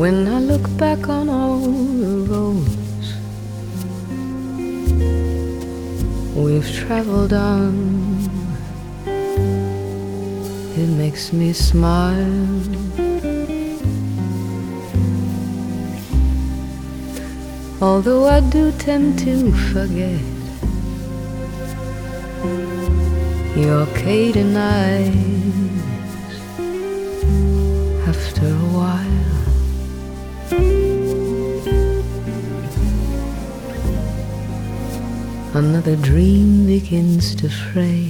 When I look back on all the roads we've traveled on, it makes me smile. Although I do tend to forget your Cayden eyes after a while. Another dream begins to fray.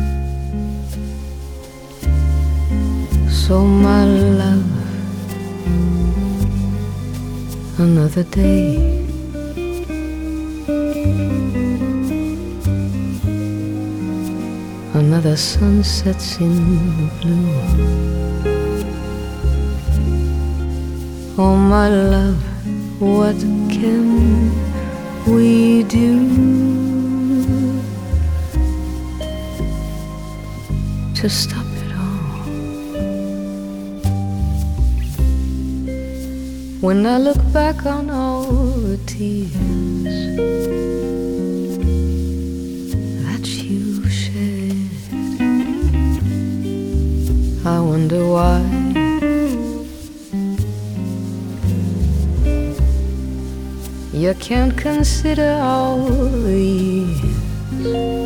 So my love, another day. Another sun sets in the blue. Oh my love, what can we do to stop it all? When I look back on all the tears that you shed, I wonder why you can't consider all the years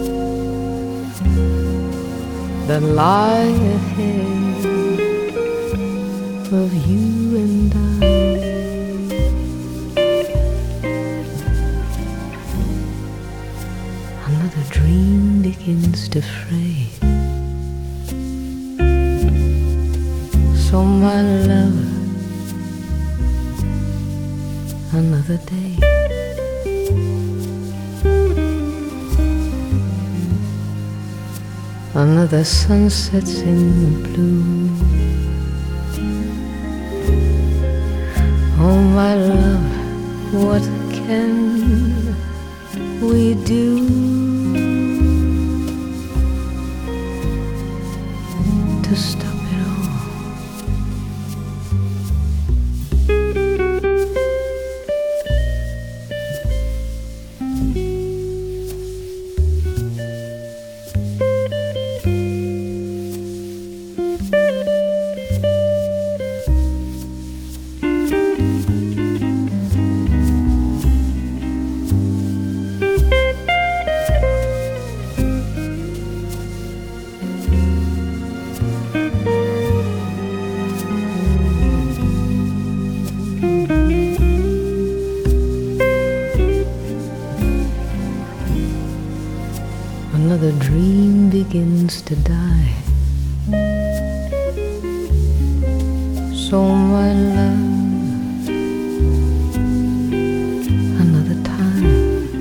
that lie ahead of you and I. Another dream begins to fray. So my love, another day. Another sun sets in the blue. Oh my love, what can we do to stop it all? Another dream begins to die. So my love, another time.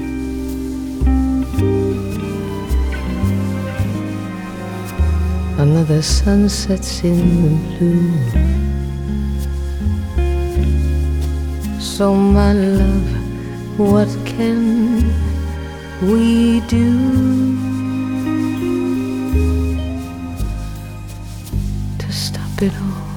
Another sun sets in the blue. So my love, what can we do to stop it all?